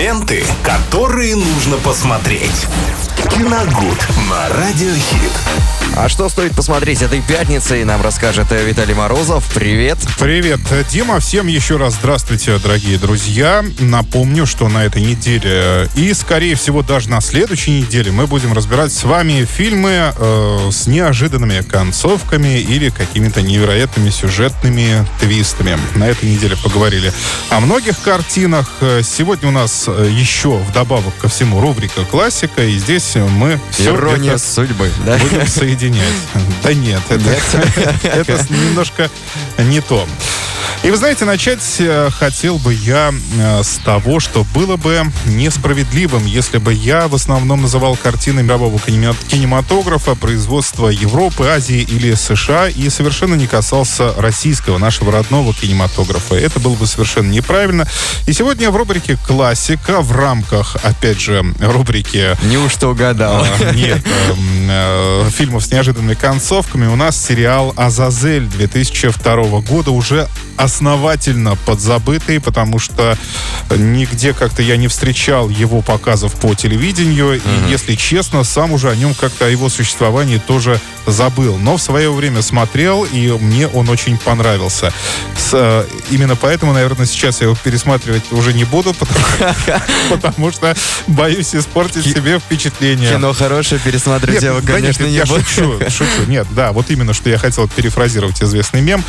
Ленты, которые нужно посмотреть. Киногуд на Радиохит. А что стоит посмотреть этой пятницей, нам расскажет Виталий Морозов. Привет. Привет, Дима. Всем еще раз здравствуйте, дорогие друзья. Напомню, что на этой неделе и, скорее всего, даже на следующей неделе мы будем разбирать с вами фильмы с неожиданными концовками или какими-то невероятными сюжетными твистами. На этой неделе поговорили о многих картинах. Сегодня у нас еще вдобавок ко всему рубрика «Классика», и здесь мы все Ирония судьбы, да? Будем соединять. Да нет, это немножко не то. И вы знаете, начать хотел бы я с того, что было бы несправедливым, если бы я в основном называл картины мирового кинематографа, производства Европы, Азии или США, и совершенно не касался российского, нашего родного кинематографа. Это было бы совершенно неправильно. И сегодня в рубрике «Классика», в рамках, опять же, рубрики... Неужто угадал? Нет, фильмов с неожиданными концовками, у нас сериал «Азазель» 2002 года, уже основательно подзабытый, потому что нигде как-то я не встречал его показов по телевидению, и, если честно, сам уже о нем как-то, о его существовании тоже забыл. Но в свое время смотрел, и мне он очень понравился. Именно поэтому, наверное, сейчас я его пересматривать уже не буду, потому что боюсь испортить себе впечатление. Кино хорошее, пересматривать его, конечно, не буду. Я шучу. Нет, да, вот именно, что я хотел перефразировать известный мем.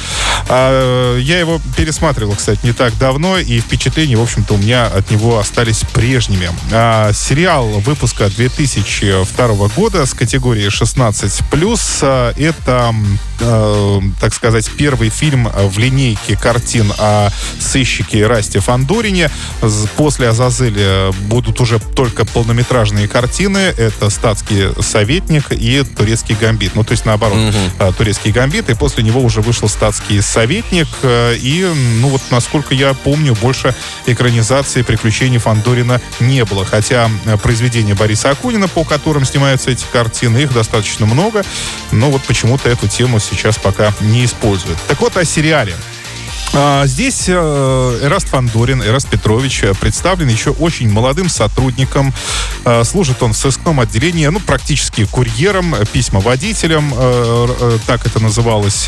Я его пересматривал, кстати, не так давно, и впечатления, в общем-то, у меня от него остались прежними. Сериал выпуска 2002 года с категории 16+. Это, так сказать, первый фильм в линейке картин о сыщике Эрасте Фандорине. После «Азазеля» будут уже только полнометражные картины. Это «Статский советник» и «Турецкий гамбит». Ну, то есть, наоборот, «Турецкий гамбит», и после него уже вышел «Статский советник». И, ну вот, насколько я помню, больше экранизации приключений Фандорина не было. Хотя произведения Бориса Акунина, по которым снимаются эти картины, их достаточно много. Но вот почему-то эту тему сейчас пока не используют. Так вот, о сериале. Здесь Эраст Фандорин, Эраст Петрович, представлен еще очень молодым сотрудником. Служит он в сыскном отделении, ну, практически курьером, письмоводителем, так это называлось.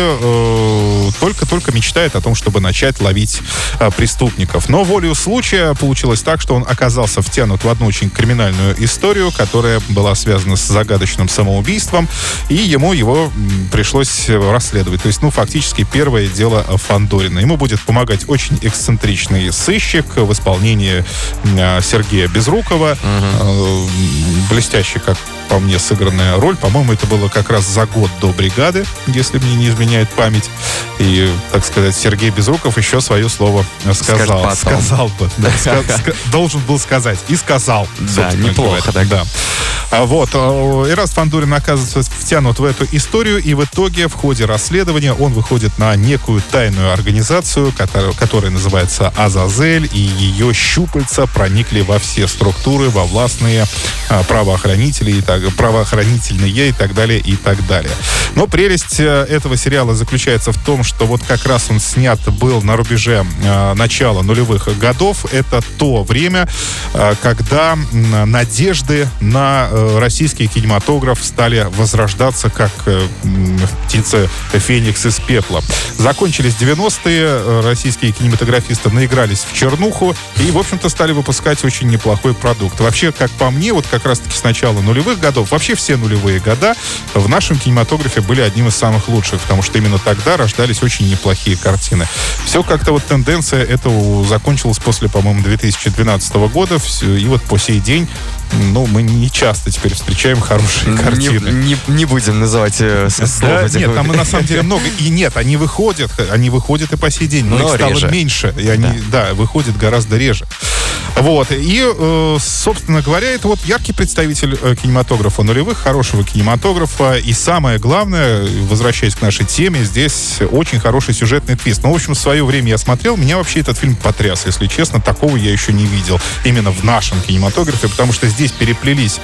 И только-только мечтает о том, чтобы начать ловить преступников. Но волею случая получилось так, что он оказался втянут в одну очень криминальную историю, которая была связана с загадочным самоубийством, и ему его пришлось расследовать. То есть, ну, фактически первое дело Фандорина. Ему будет помогать очень эксцентричный сыщик в исполнении Сергея Безрукова. Блестящий, как по мне, сыгранная роль. По-моему, это было как раз за год до «Бригады», если мне не изменяет память. И, так сказать, Сергей Безруков еще свое слово сказал. Сказал бы. Да, должен был сказать. И сказал. Да, неплохо тогда. Да. Вот. Эраст Фандорин оказывается втянут в эту историю, и в итоге в ходе расследования он выходит на некую тайную организацию, которая называется «Азазель», и ее щупальца проникли во все структуры, во властные правоохранительные и так далее, и так далее. Но прелесть этого сериала заключается в том, что вот как раз он снят был на рубеже начала нулевых годов. Это то время, когда надежды на российский кинематограф стали возрождаться, как птица Феникс из пепла. Закончились 90-е, российские кинематографисты наигрались в чернуху и, в общем-то, стали выпускать очень неплохой продукт. Вообще, как по мне, вот как раз-таки с начала нулевых годов, вообще все нулевые года в нашем кинематографе были одним из самых лучших, потому что именно тогда рождались очень неплохие картины. Все как-то вот тенденция этого закончилась после, по-моему, 2012 года, и вот по сей день, ну, мы не часто теперь встречаем хорошие картины. Не будем называть слова. Да, нет, там на самом деле много. И нет, они выходят и по сей день, но их стало реже. Меньше, и они, да, выходят гораздо реже. Вот, и, собственно говоря, это вот яркий представитель кинематографа нулевых, хорошего кинематографа, и самое главное, возвращаясь к нашей теме, здесь очень хороший сюжетный твист. Ну, в общем, в свое время я смотрел, меня вообще этот фильм потряс, если честно, такого я еще не видел именно в нашем кинематографе, потому что здесь переплелись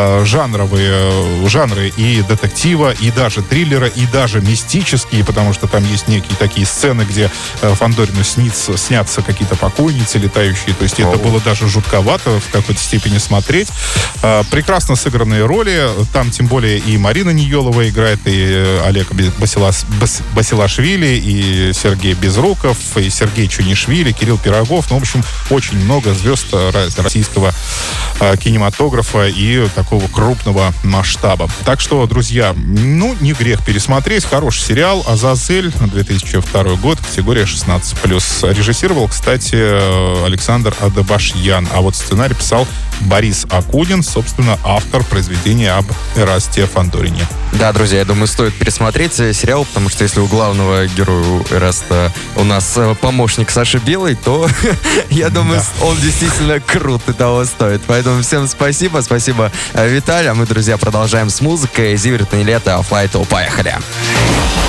жанры и детектива, и даже триллера, и даже мистические, потому что там есть некие такие сцены, где Фандорину снятся какие-то покойницы летающие, то есть это было его даже жутковато в какой-то степени смотреть. Прекрасно сыгранные роли. Там тем более и Марина Ниелова играет, и Олег Басилашвили, и Сергей Безруков, и Сергей Чунишвили, Кирилл Пирогов. Ну, в общем, очень много звезд российского кинематографа и такого крупного масштаба. Так что, друзья, ну, не грех пересмотреть. Хороший сериал «Азазель», 2002 год, категория 16+. Режиссировал, кстати, Александр Адабашьян. А вот сценарий писал Борис Акунин, собственно, автор произведения об Эрасте Фандорине. Да, друзья, я думаю, стоит пересмотреть сериал, потому что если у главного героя Эраста у нас помощник Саши Белый, то я думаю, он действительно крут и того стоит. Поэтому всем спасибо. Спасибо, Виталий. А мы, друзья, продолжаем с музыкой. Зиверт и Лето, Флайту. Поехали.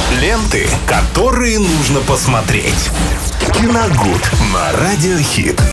Ленты, которые нужно посмотреть. Киногуд на Радиохит.